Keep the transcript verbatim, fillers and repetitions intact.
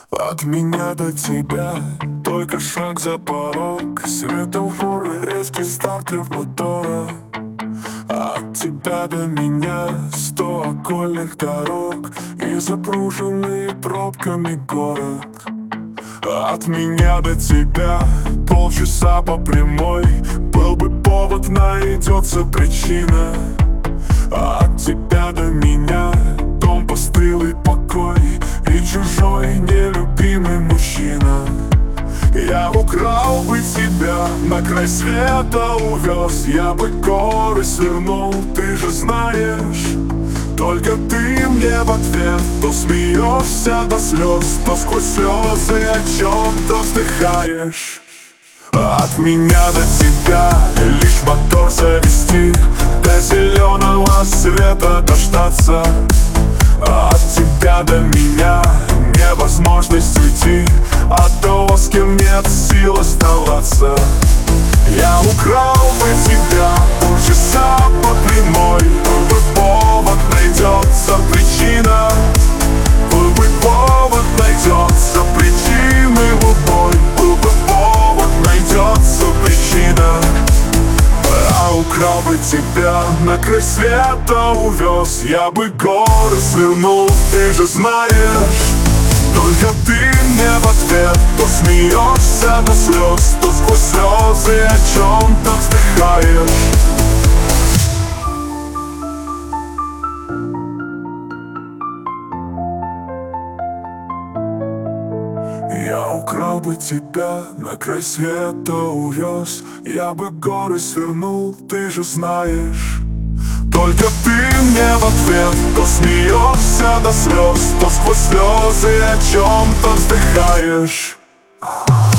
От меня до тебя только шаг за порог. Светофоры, резкий стартер мотора. От тебя до меня сто окольных дорог и запруженный пробками город. От меня до тебя полчаса по прямой. Был бы повод, найдется причина. От тебя до меня дом, постылый покой и чужой нелюбимый мужчина. Я украл бы тебя, на край света увез. Я бы горы свернул, ты же знаешь. Только ты мне в ответ то смеешься до слез, то сквозь слезы о чем-то вздыхаешь. От меня до тебя лишь мотор завести, до зеленого света дождаться. От тебя до меня невозможность уйти, от того, с кем нет сил оставаться. Я украл бы тебя полчаса по прямой. Был бы повод, найдется причина. Был бы повод, найдется причины любой. Был бы повод, найдется причина. А украл бы тебя, на край света увез. Я бы горы свернул, ты же знаешь. Только ты мне в ответ то смеешься до слез, то сквозь слезы о чем-то вздыхаешь. Я украл бы тебя, на край света увез. Я бы горы свернул, ты же знаешь. Только ты мне в ответ то смеешься до слез, то сквозь слезы о чем-то вздыхаешь.